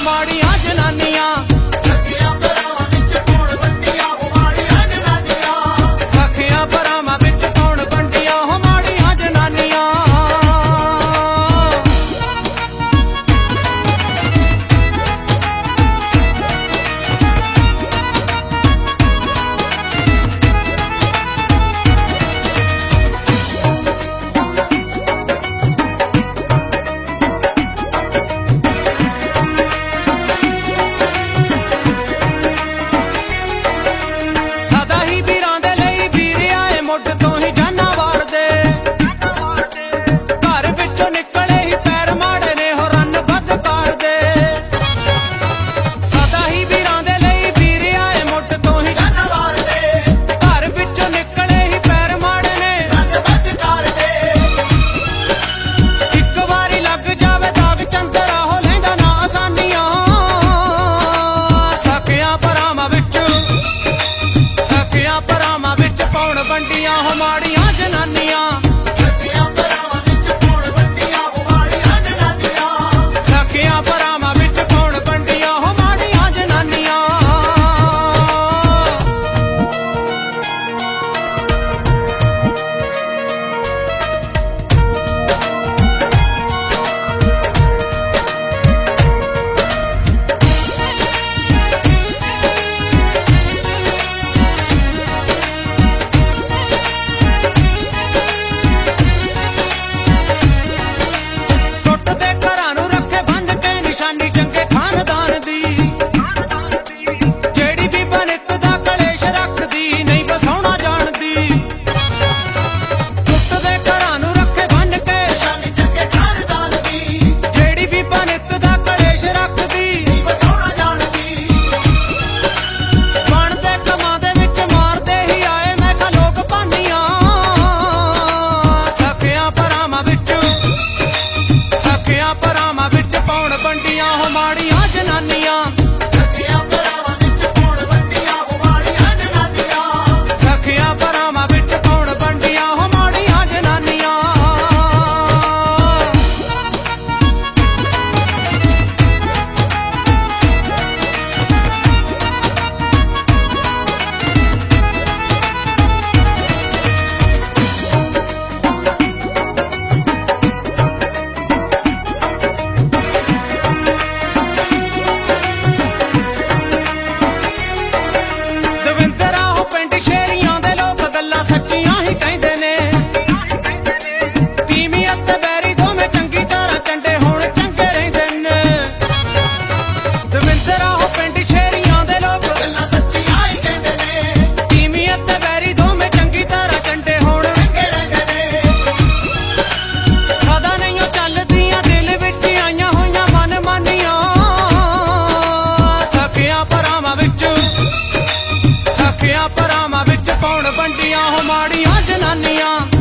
ਮਾੜੀਆਂ ਜਨਾਨੀਆਂ। ਸਖੀਆਂ ਭਰਾਵਾਂ ਵਿੱਚ ਕੌਣ ਵੰਡੀਆਂ ਉਹ ਮਾੜੀਆਂ ਜਨਾਨੀਆਂ। ਸਖੀਆਂ ਭਰਾਵਾਂ ਵਿੱਚ ਕੌਣ ਵੰਡੀਆਂ ਉਹ ਮਾੜੀਆਂ ਜਨਾਨੀਆਂ। ਵੰਡੀਆਂ ਹੋ ਮਾੜੀਆਂ ਜਨਾਨੀਆਂ। ਸਖੀਆਂ ਭਰਾਵਾਂ ਵਿੱਚ ਕੌਣ ਵੰਡੀਆਂ ਉਹ ਮਾੜੀਆਂ ਜਨਾਨੀਆਂ। ਸਖੀਆਂ ਭਰਾਵਾਂ ਵਿੱਚ ਕੌਣ ਵੰਡੀਆਂ ਹੋ ਮਾੜੀਆਂ ਜਨਾਨੀਆਂ। ਚੰਗੇ ਖਾਨਦਾਨ ਦੀ ਜਿਹੜੀ ਵੀ ਬਨਿਤ ਦਾ ਕਲੇਸ਼ ਰੱਖਦੀ ਨਹੀਂ ਬਸਾਉਣਾ ਜਾਣਦੀ। ਟੁੱਟਦੇ ਘਰਾਂ ਨੂੰ ਰੱਖੇ ਬੰਨ ਕੇ ਨਿਸ਼ਾਨੀ ਚੰਗੇ ਖਾਨਦਾਨ ਦੀ ਜਿਹੜੀ ਵੀ ਬਨਿਤ ਦਾ ਕਲੇਸ਼ ਰੱਖਦੀ ਨਹੀਂ ਬਸਾਉਣਾ ਜਾਣਦੀ। ਬਣਦੇ ਕੰਮਾਂ ਦੇ ਵਿੱਚ ਮਾਰਦੇ ਹੀ ਆਏ ਮੈਂ ਕਿਹਾ ਲੋਕ ਭਾਨੀਆਂ। ਸਖੀਆਂ ਭਰਾਵਾਂ ਵਿੱਚ ਕੌਣ ਵੰਡੀਆਂ ਹੋ ਮਾੜੀਆਂ ਜਨਾਨੀਆਂ। ਸਖੀਆਂ ਭਰਾਵਾਂ ਵਿੱਚ ਕੌਣ ਵੰਡੀਆਂ ਉਹ ਮਾੜੀਆਂ ਜਨਾਨੀਆਂ। ਸਖੀਆਂ ਭਰਾਵਾਂ ਵਿੱਚ ਕੌਣ ਵੰਡੀਆਂ ਹੋ ਮਾੜੀਆਂ ਜਨਾਨੀਆਂ। ਸਖੀਆਂ ਭਰਾਵਾਂ ਵਿੱਚ ਕੌਣ ਵੰਡੀਆਂ ਹੋ ਮਾੜੀਆਂ ਜਨਾਨੀਆਂ।